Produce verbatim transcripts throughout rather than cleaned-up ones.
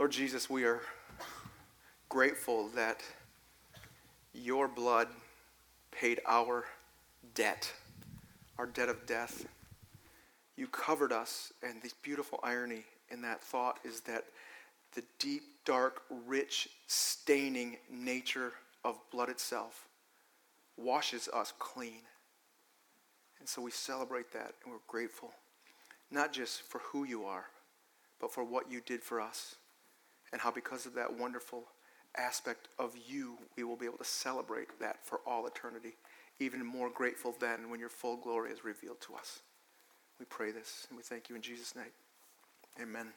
Lord Jesus, we are grateful that your blood paid our debt, our debt of death. You covered us, and the beautiful irony in that thought is that the deep, dark, rich, staining nature of blood itself washes us clean. And so we celebrate that, and we're grateful, not just for who you are, but for what you did for us, and how because of that wonderful aspect of you, we will be able to celebrate that for all eternity. Even more grateful then when your full glory is revealed to us. We pray this, and we thank you in Jesus' name. Amen.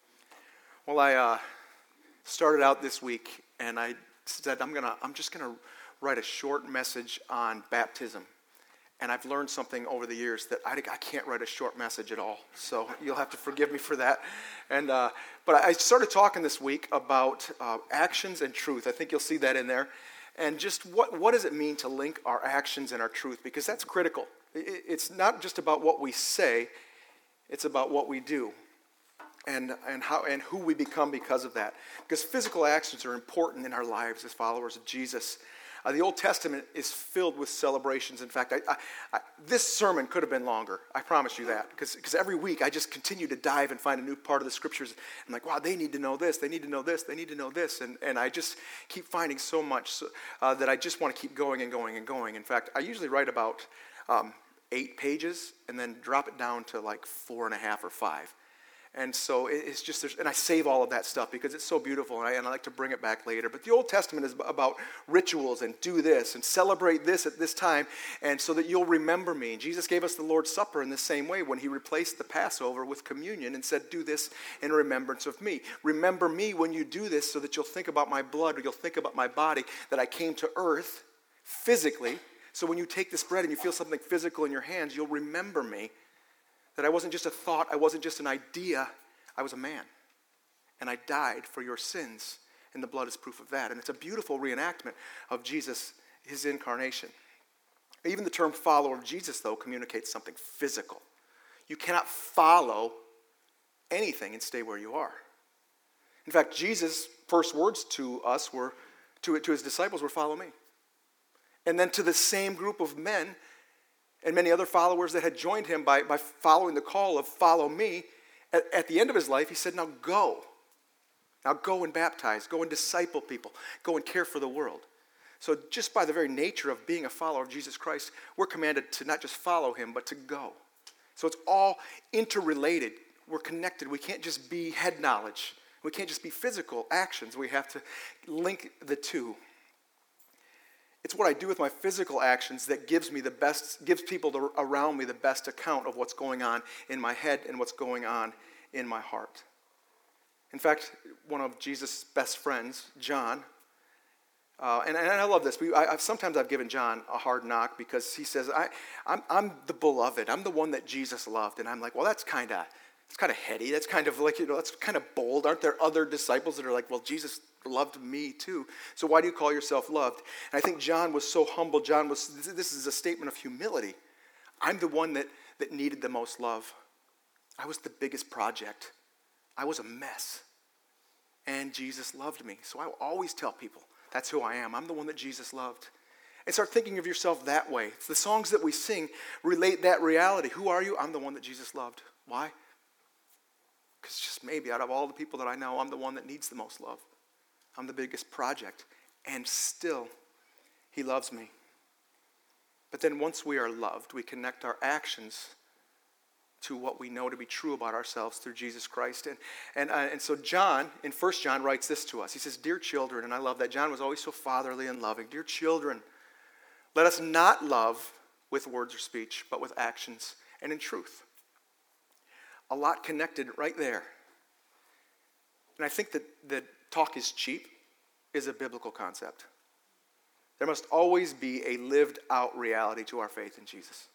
Well, I uh, started out this week, and I said I'm gonna, I'm just gonna write a short message on baptism. And I've learned something over the years that I, I can't write a short message at all. So you'll have to forgive me for that. And uh, But I started talking this week about uh, actions and truth. I think you'll see that in there. And just what, what does it mean to link our actions and our truth? Because that's critical. It, it's not just about what we say. It's about what we do. And, and how and who we become because of that. Because physical actions are important in our lives as followers of Jesus. Uh, the Old Testament is filled with celebrations. In fact, I, I, I, this sermon could have been longer. I promise you that. Because every week I just continue to dive and find a new part of the scriptures. I'm like, wow, they need to know this. They need to know this. They need to know this. And, and I just keep finding so much so, uh, that I just want to keep going and going and going. In fact, I usually write about um, eight pages and then drop it down to like four and a half or five. And so it's just, there's, and I save all of that stuff because it's so beautiful, and I, and I like to bring it back later. But the Old Testament is about rituals and do this and celebrate this at this time, and so that you'll remember me. And Jesus gave us the Lord's Supper in the same way when he replaced the Passover with communion and said, do this in remembrance of me. Remember me when you do this so that you'll think about my blood, or you'll think about my body, that I came to earth physically. So when you take this bread and you feel something physical in your hands, you'll remember me. That I wasn't just a thought, I wasn't just an idea, I was a man. And I died for your sins, and the blood is proof of that. And it's a beautiful reenactment of Jesus, his incarnation. Even the term follower of Jesus, though, communicates something physical. You cannot follow anything and stay where you are. In fact, Jesus' first words to us were, to, to his disciples were, follow me. And then to the same group of men, and many other followers that had joined him by, by following the call of follow me, at, at the end of his life, he said, now go. Now go and baptize. Go and disciple people. Go and care for the world. So just by the very nature of being a follower of Jesus Christ, we're commanded to not just follow him, but to go. So it's all interrelated. We're connected. We can't just be head knowledge. We can't just be physical actions. We have to link the two. It's what I do with my physical actions that gives me the best, gives people to, around me the best account of what's going on in my head and what's going on in my heart. In fact, one of Jesus' best friends, John, uh, and, and I love this. We, I, I've, sometimes I've given John a hard knock because he says, I, I'm, I'm the beloved. I'm the one that Jesus loved. And I'm like, well, that's kind of it's kind of heady. That's kind of like, you know, that's kind of bold. Aren't there other disciples that are like, well, Jesus loved me too. So why do you call yourself loved? And I think John was so humble. John was, this is a statement of humility. I'm the one that, that needed the most love. I was the biggest project. I was a mess. And Jesus loved me. So I will always tell people, that's who I am. I'm the one that Jesus loved. And start thinking of yourself that way. It's the songs that we sing relate that reality. Who are you? I'm the one that Jesus loved. Why? Because just maybe out of all the people that I know, I'm the one that needs the most love. I'm the biggest project. And still, he loves me. But then once we are loved, we connect our actions to what we know to be true about ourselves through Jesus Christ. And and, uh, and so John, in First John, writes this to us. He says, dear children, and I love that. John was always so fatherly and loving. Dear children, let us not love with words or speech, but with actions and in truth. A lot connected right there. And I think that, that talk is cheap is a biblical concept. There must always be a lived out reality to our faith in Jesus.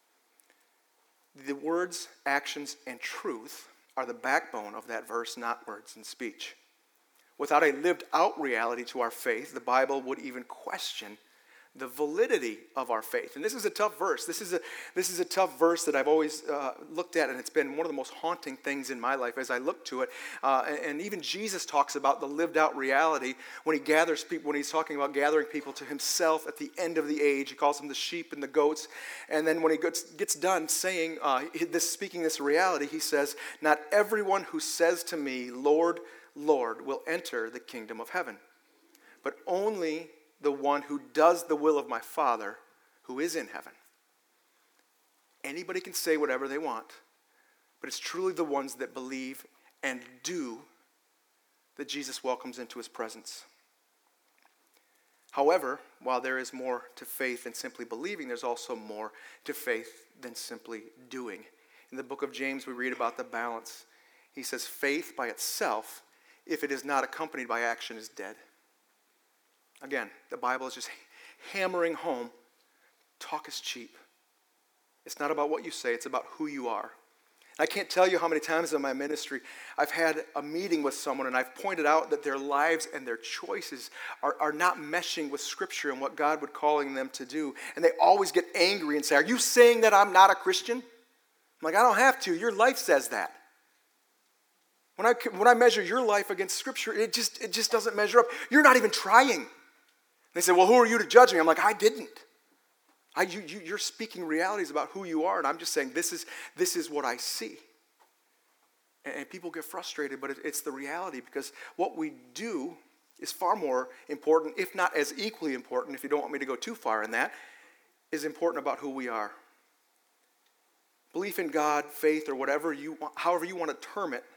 The words, actions, and truth are the backbone of that verse, not words and speech. Without a lived out reality to our faith, the Bible would even question the validity of our faith. And this is a tough verse. This is a this is a tough verse that I've always uh, looked at, and it's been one of the most haunting things in my life as I look to it. Uh, and, and even Jesus talks about the lived out reality when he gathers people, when he's talking about gathering people to himself at the end of the age. He calls them the sheep and the goats. And then when he gets, gets done saying uh, this, speaking this reality, he says, "Not everyone who says to me, 'Lord, Lord,' will enter the kingdom of heaven, but only the one who does the will of my Father who is in heaven." Anybody can say whatever they want, but it's truly the ones that believe and do that Jesus welcomes into his presence. However, while there is more to faith than simply believing, there's also more to faith than simply doing. In the book of James, we read about the balance. He says, "Faith by itself, if it is not accompanied by action, is dead." Again, the Bible is just hammering home, talk is cheap. It's not about what you say, it's about who you are. I can't tell you how many times in my ministry I've had a meeting with someone and I've pointed out that their lives and their choices are, are not meshing with Scripture and what God would calling them to do. And they always get angry and say, "Are you saying that I'm not a Christian?" I'm like, "I don't have to. Your life says that." When I, when I measure your life against Scripture, it just, it just doesn't measure up. You're not even trying. They say, "Well, who are you to judge me?" I'm like, "I didn't. I, you, you, you're speaking realities about who you are, and I'm just saying this is, this is what I see." And, and people get frustrated, but it, it's the reality, because what we do is far more important, if not as equally important, if you don't want me to go too far in that, is important about who we are. Belief in God, faith, or whatever you want, however you want to term it,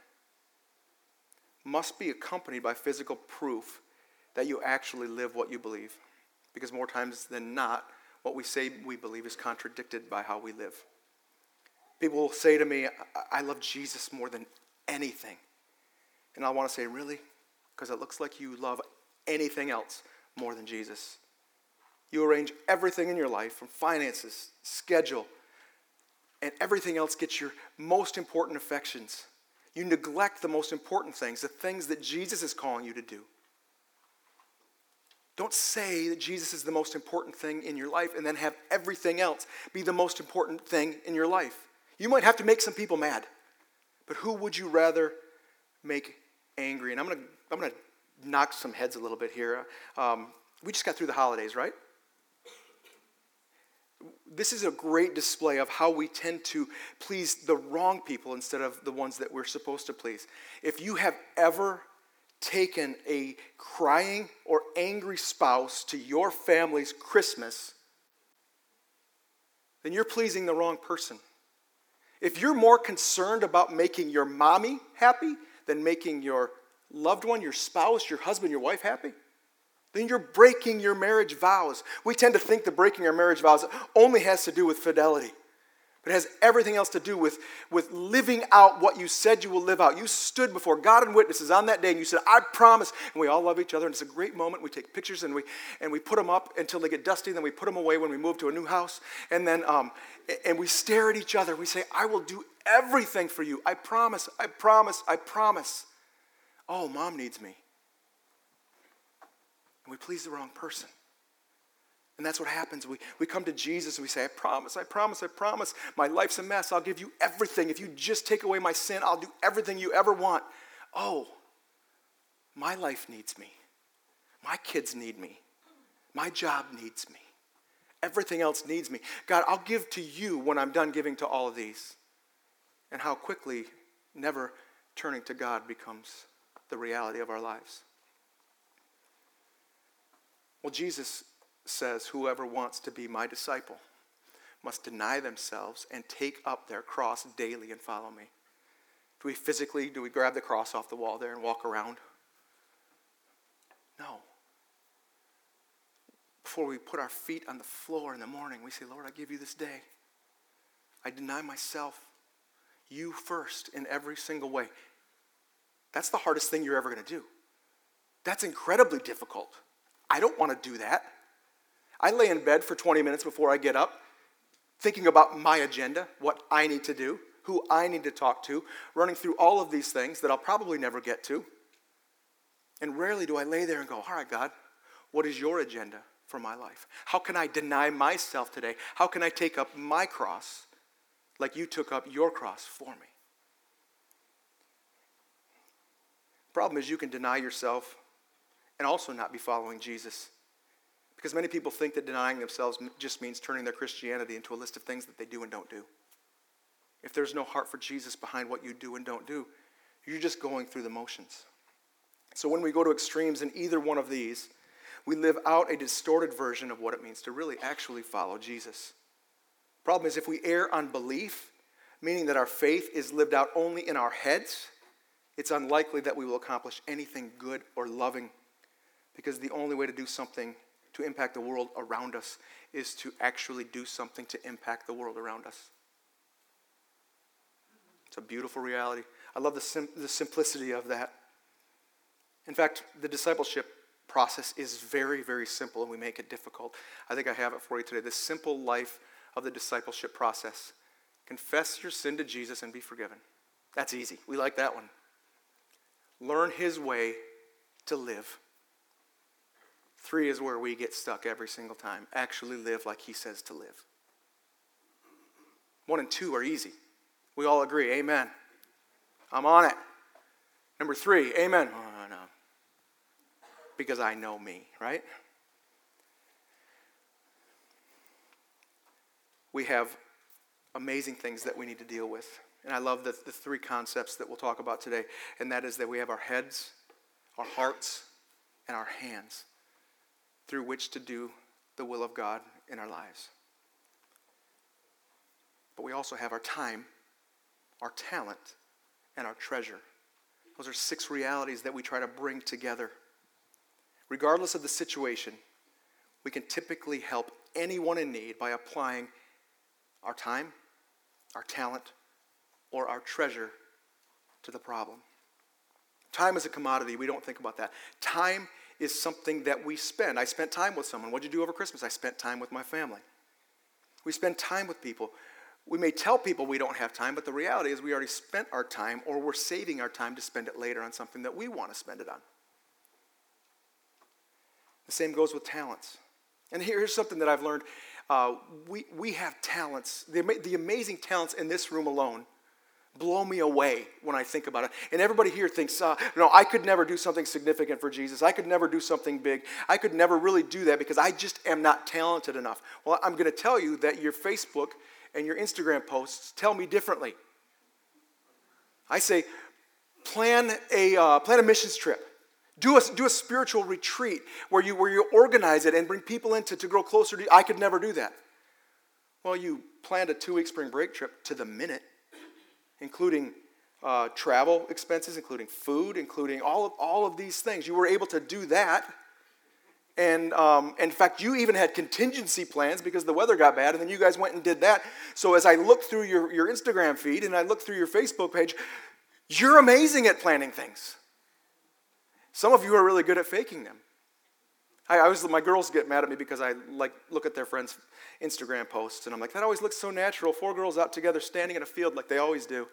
must be accompanied by physical proof that you actually live what you believe. Because more times than not, what we say we believe is contradicted by how we live. People will say to me, "I, I love Jesus more than anything." And I want to say, "Really?" Because it looks like you love anything else more than Jesus. You arrange everything in your life, from finances, schedule, and everything else gets your most important affections. You neglect the most important things, the things that Jesus is calling you to do. Don't say that Jesus is the most important thing in your life and then have everything else be the most important thing in your life. You might have to make some people mad, but who would you rather make angry? And I'm going to I'm going to knock some heads a little bit here. Um, we just got through the holidays, right? This is a great display of how we tend to please the wrong people instead of the ones that we're supposed to please. If you have ever taken a crying or angry spouse to your family's Christmas, then you're pleasing the wrong person. If you're more concerned about making your mommy happy than making your loved one, your spouse, your husband, your wife happy, then you're breaking your marriage vows. We tend to think that breaking our marriage vows only has to do with fidelity. But it has everything else to do with, with living out what you said you will live out. You stood before God and witnesses on that day and you said, "I promise." And we all love each other, and it's a great moment. We take pictures and we and we put them up until they get dusty, and then we put them away when we move to a new house. And then um, and we stare at each other. We say, "I will do everything for you. I promise, I promise, I promise." Oh, Mom needs me. And we please the wrong person. And that's what happens. We, we come to Jesus and we say, "I promise, I promise, I promise. My life's a mess. I'll give you everything. If you just take away my sin, I'll do everything you ever want." Oh, my life needs me. My kids need me. My job needs me. Everything else needs me. God, I'll give to you when I'm done giving to all of these. And how quickly never turning to God becomes the reality of our lives. Well, Jesus says, "Whoever wants to be my disciple must deny themselves and take up their cross daily and follow me." Do we physically, do we grab the cross off the wall there and walk around? No. Before we put our feet on the floor in the morning, we say, "Lord, I give you this day. I deny myself. You first in every single way." That's the hardest thing you're ever going to do. That's incredibly difficult. I don't want to do that. I lay in bed for twenty minutes before I get up, thinking about my agenda, what I need to do, who I need to talk to, running through all of these things that I'll probably never get to. And rarely do I lay there and go, "All right, God, what is your agenda for my life? How can I deny myself today? How can I take up my cross like you took up your cross for me? Problem is, you can deny yourself and also not be following Jesus. Because many people think that denying themselves just means turning their Christianity into a list of things that they do and don't do. If there's no heart for Jesus behind what you do and don't do, you're just going through the motions. So when we go to extremes in either one of these, we live out a distorted version of what it means to really actually follow Jesus. Problem is, if we err on belief, meaning that our faith is lived out only in our heads, it's unlikely that we will accomplish anything good or loving, because the only way to do something to impact the world around us is to actually do something to impact the world around us. It's a beautiful reality. I love the, sim- the simplicity of that. In fact, the discipleship process is very, very simple, and we make it difficult. I think I have it for you today. The simple life of the discipleship process. Confess your sin to Jesus and be forgiven. That's easy. We like that one. Learn his way to live. Three is where we get stuck every single time. Actually live like he says to live. One and two are easy. We all agree, amen. I'm on it. Number three, amen. Oh, no. Because I know me, right? We have amazing things that we need to deal with. And I love the, the three concepts that we'll talk about today. And that is that we have our heads, our hearts, and our hands through which to do the will of God in our lives. But we also have our time, our talent, and our treasure. Those are six realities that we try to bring together. Regardless of the situation, we can typically help anyone in need by applying our time, our talent, or our treasure to the problem. Time is a commodity. We don't think about that. Time is something that we spend. I spent time with someone. What did you do over Christmas? I spent time with my family. We spend time with people. We may tell people we don't have time, but the reality is we already spent our time, or we're saving our time to spend it later on something that we want to spend it on. The same goes with talents. And here's something that I've learned. Uh, we, we have talents. The, the amazing talents in this room alone blow me away when I think about it. And everybody here thinks, uh, no, I could never do something significant for Jesus. I could never do something big. I could never really do that because I just am not talented enough. Well, I'm going to tell you that your Facebook and your Instagram posts tell me differently. I say, plan a uh, plan a missions trip. Do a, do a spiritual retreat where you where you organize it and bring people in to, to grow closer to you. I could never do that. Well, you planned a two-week spring break trip to the minute, including uh, travel expenses, including food, including all of, all of these things. You were able to do that. And um, in fact, you even had contingency plans because the weather got bad, and then you guys went and did that. So as I look through your, your Instagram feed and I look through your Facebook page, you're amazing at planning things. Some of you are really good at faking them. I, I was my girls get mad at me because I like look at their friends' Instagram posts, and I'm like, that always looks so natural. Four girls out together standing in a field like they always do.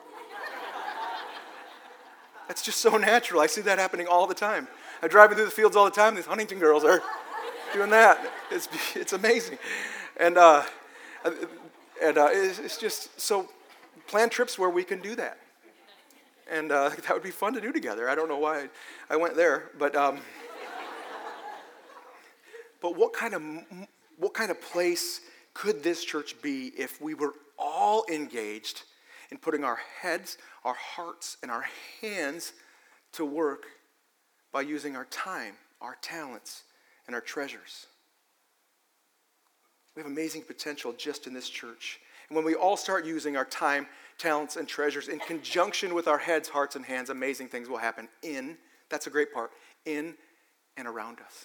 That's just so natural. I see that happening all the time. I'm driving through the fields all the time. These Huntington girls are doing that. It's it's amazing, and uh, and uh, it's, it's just so plan trips where we can do that, and uh, that would be fun to do together. I don't know why I went there, but um, but what kind of what kind of place could this church be if we were all engaged in putting our heads, our hearts, and our hands to work by using our time, our talents, and our treasures? We have amazing potential just in this church. And when we all start using our time, talents, and treasures in conjunction with our heads, hearts, and hands, amazing things will happen in, that's a great part, in and around us.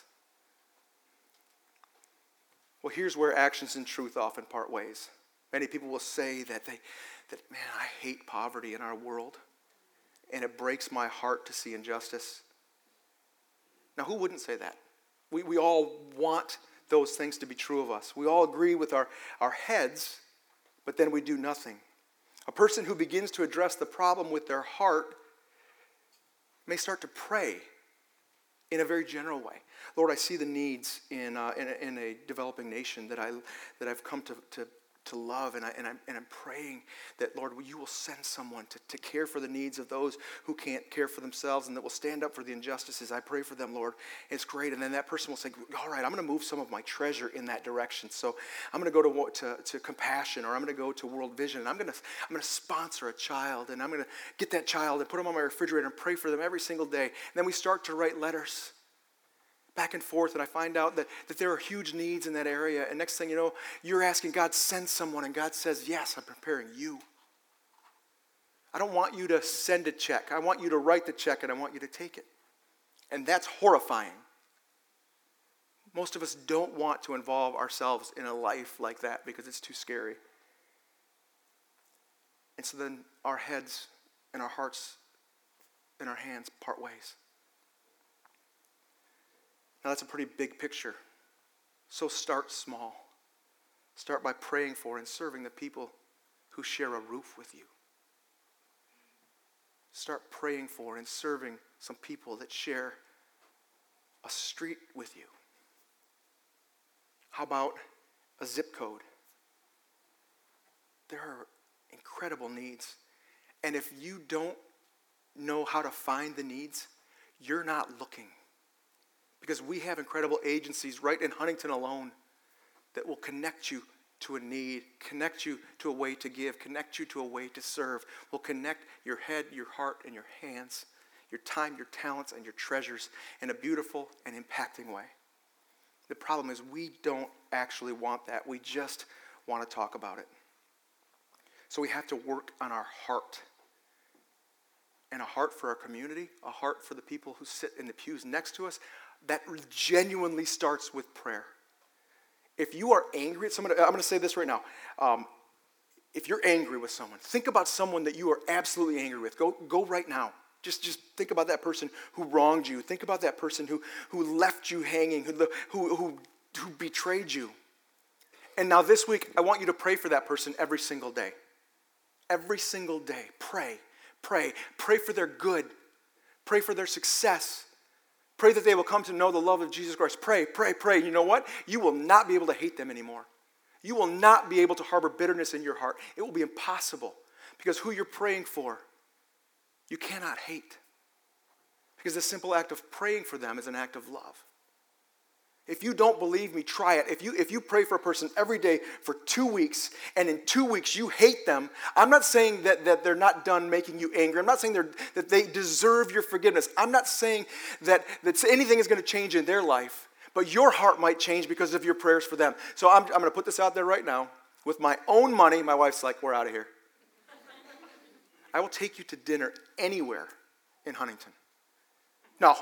Well, here's where actions and truth often part ways. Many people will say that they, that man, I hate poverty in our world, and it breaks my heart to see injustice. Now, who wouldn't say that? We we all want those things to be true of us. We all agree with our, our heads, but then we do nothing. A person who begins to address the problem with their heart may start to pray in a very general way. Lord, I see the needs in uh, in, a, in a developing nation that I that I've come to to, to love, and I and I'm and I'm praying that, Lord, you will send someone to, to care for the needs of those who can't care for themselves, and that will stand up for the injustices. I pray for them, Lord. It's great, and then that person will say, all right, I'm going to move some of my treasure in that direction. So I'm going to go to to, to Compassion, or I'm going to go to World Vision, and I'm going to I'm going to sponsor a child, and I'm going to get that child and put them on my refrigerator and pray for them every single day. And then we start to write letters back and forth, and I find out that, that there are huge needs in that area. And next thing you know, you're asking God, send someone, and God says, yes, I'm preparing you. I don't want you to send a check. I want you to write the check, and I want you to take it. And that's horrifying. Most of us don't want to involve ourselves in a life like that because it's too scary. And so then our heads and our hearts and our hands part ways. Now that's a pretty big picture. So start small. Start by praying for and serving the people who share a roof with you. Start praying for and serving some people that share a street with you. How about a zip code? There are incredible needs. And if you don't know how to find the needs, you're not looking. Because we have incredible agencies right in Huntington alone that will connect you to a need, connect you to a way to give, connect you to a way to serve, will connect your head, your heart, and your hands, your time, your talents, and your treasures in a beautiful and impacting way. The problem is we don't actually want that. We just want to talk about it. So we have to work on our heart. And a heart for our community, a heart for the people who sit in the pews next to us, that genuinely starts with prayer. If you are angry at someone, I'm going to say this right now. Um, if you're angry with someone, think about someone that you are absolutely angry with. Go, go right now. Just, just think about that person who wronged you. Think about that person who, who left you hanging, who, who, who, who betrayed you. And now this week, I want you to pray for that person every single day. Every single day. Pray. Pray. Pray for their good. Pray for their success. Pray that they will come to know the love of Jesus Christ. Pray, pray, pray. You know what? You will not be able to hate them anymore. You will not be able to harbor bitterness in your heart. It will be impossible because who you're praying for, you cannot hate. Because the simple act of praying for them is an act of love. If you don't believe me, try it. If you if you pray for a person every day for two weeks, and in two weeks you hate them, I'm not saying that, that they're not done making you angry. I'm not saying they're, that they deserve your forgiveness. I'm not saying that, that anything is going to change in their life, but your heart might change because of your prayers for them. So I'm, I'm going to put this out there right now. With my own money, my wife's like, we're out of here. I will take you to dinner anywhere in Huntington. No.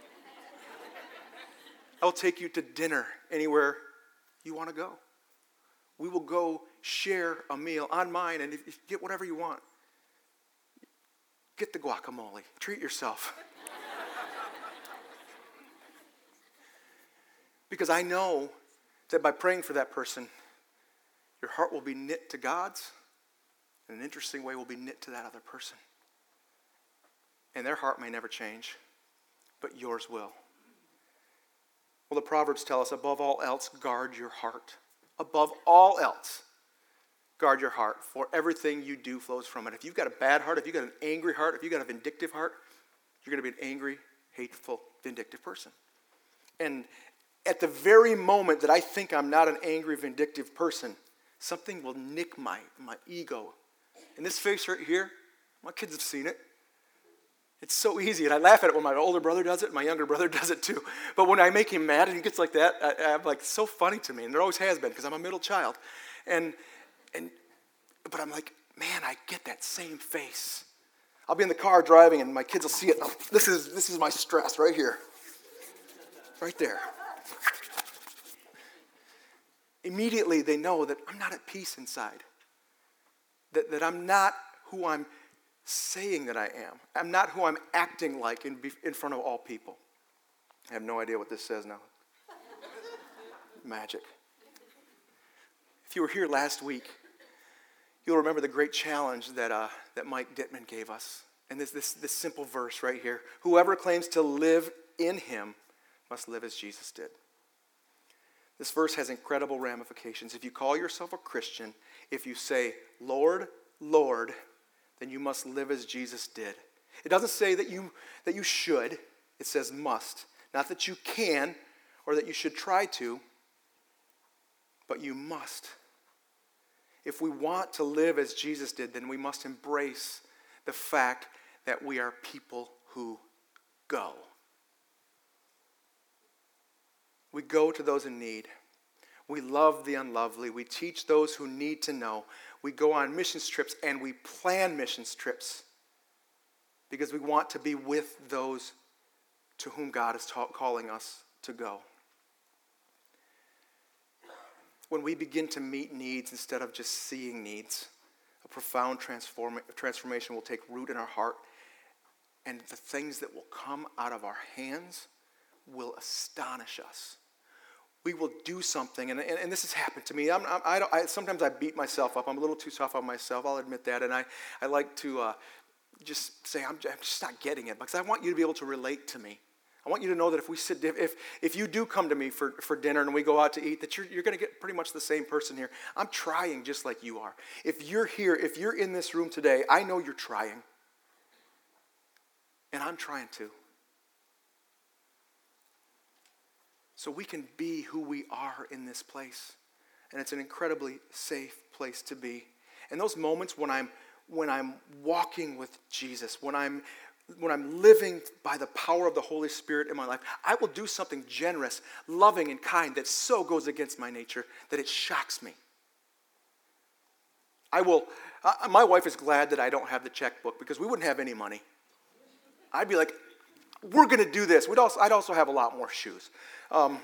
I'll take you to dinner anywhere you want to go. We will go share a meal on mine, and if you get whatever you want. Get the guacamole. Treat yourself. Because I know that by praying for that person, your heart will be knit to God's, and in an interesting way will be knit to that other person. And their heart may never change, but yours will. Well, the Proverbs tell us, above all else, guard your heart. Above all else, guard your heart, for everything you do flows from it. If you've got a bad heart, if you've got an angry heart, if you've got a vindictive heart, you're going to be an angry, hateful, vindictive person. And at the very moment that I think I'm not an angry, vindictive person, something will nick my, my ego. And this face right here, my kids have seen it. It's so easy, and I laugh at it when my older brother does it, my younger brother does it too. But when I make him mad and he gets like that, I, I'm like, it's so funny to me, and there always has been because I'm a middle child. And and but I'm like, man, I get that same face. I'll be in the car driving, and my kids will see it. Oh, this is this is my stress right here, right there. Immediately, they know that I'm not at peace inside. That that I'm not who I'm saying that I am. I'm not who I'm acting like in, in front of all people. I have no idea what this says now. Magic. If you were here last week, you'll remember the great challenge that uh, that Mike Dittman gave us. And this, this, this simple verse right here. Whoever claims to live in him must live as Jesus did. This verse has incredible ramifications. If you call yourself a Christian, if you say, Lord, Lord, then you must live as Jesus did. It doesn't say that you, that you should. It says must. Not that you can or that you should try to, but you must. If we want to live as Jesus did, then we must embrace the fact that we are people who go. We go to those in need. We love the unlovely. We teach those who need to know. We go on missions trips and we plan missions trips because we want to be with those to whom God is ta- calling us to go. When we begin to meet needs instead of just seeing needs, a profound transform- transformation will take root in our heart, and the things that will come out of our hands will astonish us. We will do something, and, and, and this has happened to me. I'm, I'm, I don't, I, sometimes I beat myself up. I'm a little too tough on myself, I'll admit that, and I, I like to uh, just say, I'm, I'm just not getting it, because I want you to be able to relate to me. I want you to know that if we sit, if if you do come to me for, for dinner and we go out to eat, that you're you're going to get pretty much the same person here. I'm trying just like you are. If you're here, if you're in this room today, I know you're trying. And I'm trying too. So we can be who we are in this place. And it's an incredibly safe place to be. And those moments when I'm when I'm walking with Jesus, when I'm when I'm living by the power of the Holy Spirit in my life, I will do something generous, loving, and kind that so goes against my nature that it shocks me. I will, uh, my wife is glad that I don't have the checkbook because we wouldn't have any money. I'd be like, we're going to do this. We'd also, I'd also have a lot more shoes. Um,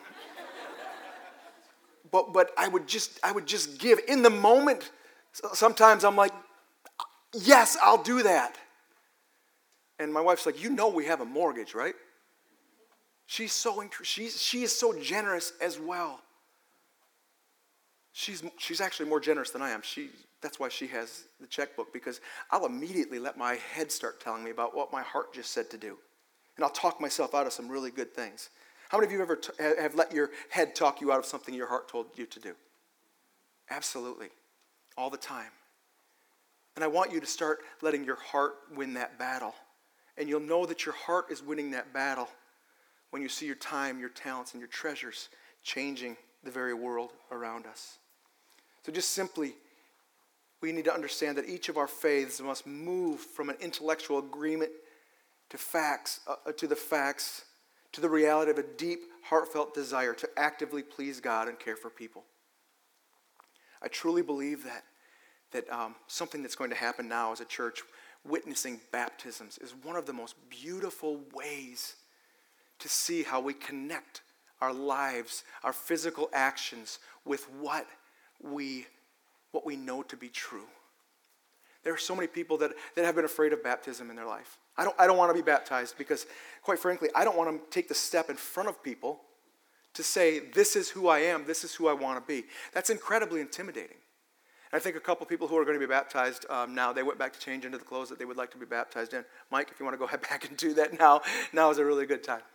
but but I would just I would just give. In the moment, sometimes I'm like, yes, I'll do that. And my wife's like, you know we have a mortgage, right? She's so she's she is so generous as well. She's she's actually more generous than I am. She that's why she has the checkbook, because I'll immediately let my head start telling me about what my heart just said to do. And I'll talk myself out of some really good things. How many of you ever t- have let your head talk you out of something your heart told you to do? Absolutely. All the time. And I want you to start letting your heart win that battle. And you'll know that your heart is winning that battle when you see your time, your talents, and your treasures changing the very world around us. So just simply, we need to understand that each of our faiths must move from an intellectual agreement to facts, uh, to the facts, to the reality of a deep, heartfelt desire to actively please God and care for people. I truly believe that, that um, something that's going to happen now as a church, witnessing baptisms, is one of the most beautiful ways to see how we connect our lives, our physical actions with what we, what we know to be true. There are so many people that, that have been afraid of baptism in their life. I don't, I don't want to be baptized because, quite frankly, I don't want to take the step in front of people to say, this is who I am, this is who I want to be. That's incredibly intimidating. I think a couple people who are going to be baptized um, now, they went back to change into the clothes that they would like to be baptized in. Mike, if you want to go ahead back and do that now, now is a really good time.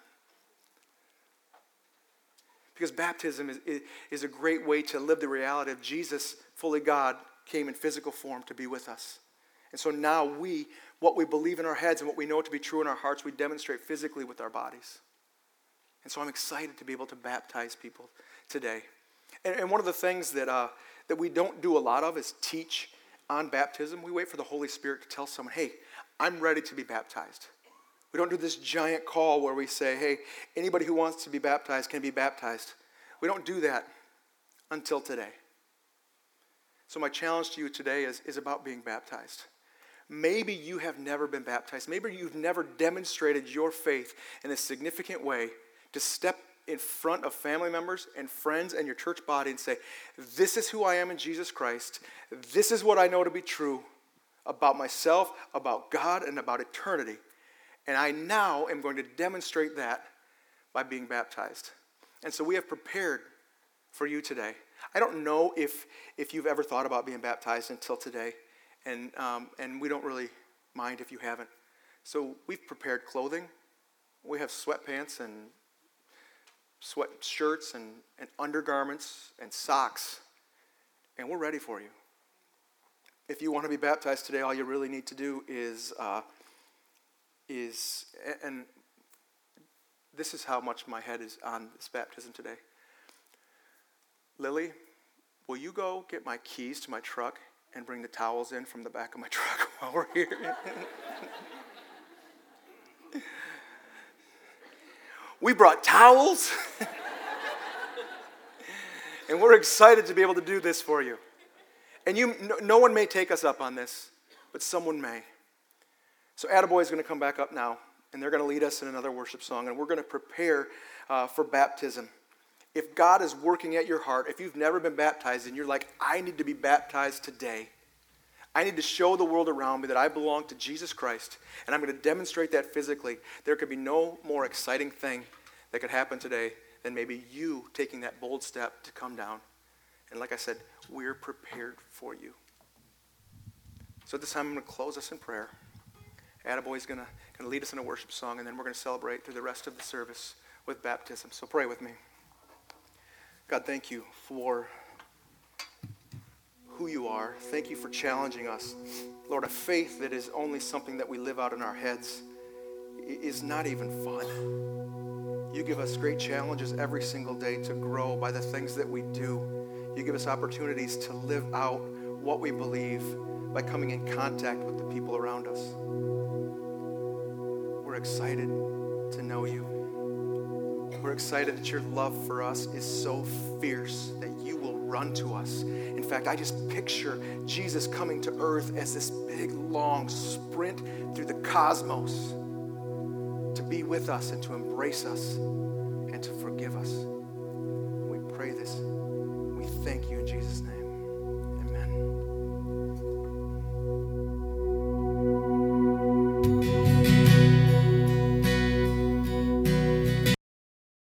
Because baptism is, is a great way to live the reality of Jesus, fully God, came in physical form to be with us. And so now we, what we believe in our heads and what we know to be true in our hearts, we demonstrate physically with our bodies. And so I'm excited to be able to baptize people today. And, and one of the things that uh, that we don't do a lot of is teach on baptism. We wait for the Holy Spirit to tell someone, hey, I'm ready to be baptized. We don't do this giant call where we say, hey, anybody who wants to be baptized can be baptized. We don't do that until today. So my challenge to you today is, is about being baptized. Maybe you have never been baptized. Maybe you've never demonstrated your faith in a significant way to step in front of family members and friends and your church body and say, this is who I am in Jesus Christ. This is what I know to be true about myself, about God, and about eternity. And I now am going to demonstrate that by being baptized. And so we have prepared for you today. I don't know if, if you've ever thought about being baptized until today, and um, and we don't really mind if you haven't. So we've prepared clothing. We have sweatpants and sweat shirts and, and undergarments and socks, and we're ready for you. If you want to be baptized today, all you really need to do is, uh, is and this is how much my head is on this baptism today. Lily, will you go get my keys to my truck and bring the towels in from the back of my truck while we're here? We brought towels. And we're excited to be able to do this for you. And you, no, no one may take us up on this, but someone may. So Attaboy is going to come back up now, and they're going to lead us in another worship song, and we're going to prepare uh, for baptism. If God is working at your heart, if you've never been baptized and you're like, I need to be baptized today, I need to show the world around me that I belong to Jesus Christ, and I'm going to demonstrate that physically, there could be no more exciting thing that could happen today than maybe you taking that bold step to come down. And like I said, we're prepared for you. So at this time, I'm going to close us in prayer. Attaboy is going to, going to lead us in a worship song, and then we're going to celebrate through the rest of the service with baptism. So pray with me. God, thank you for who you are. Thank you for challenging us. Lord, a faith that is only something that we live out in our heads is not even fun. You give us great challenges every single day to grow by the things that we do. You give us opportunities to live out what we believe by coming in contact with the people around us. We're excited to know you. We're excited that your love for us is so fierce that you will run to us. In fact, I just picture Jesus coming to earth as this big, long sprint through the cosmos to be with us and to embrace us and to forgive us. We pray this. We thank you.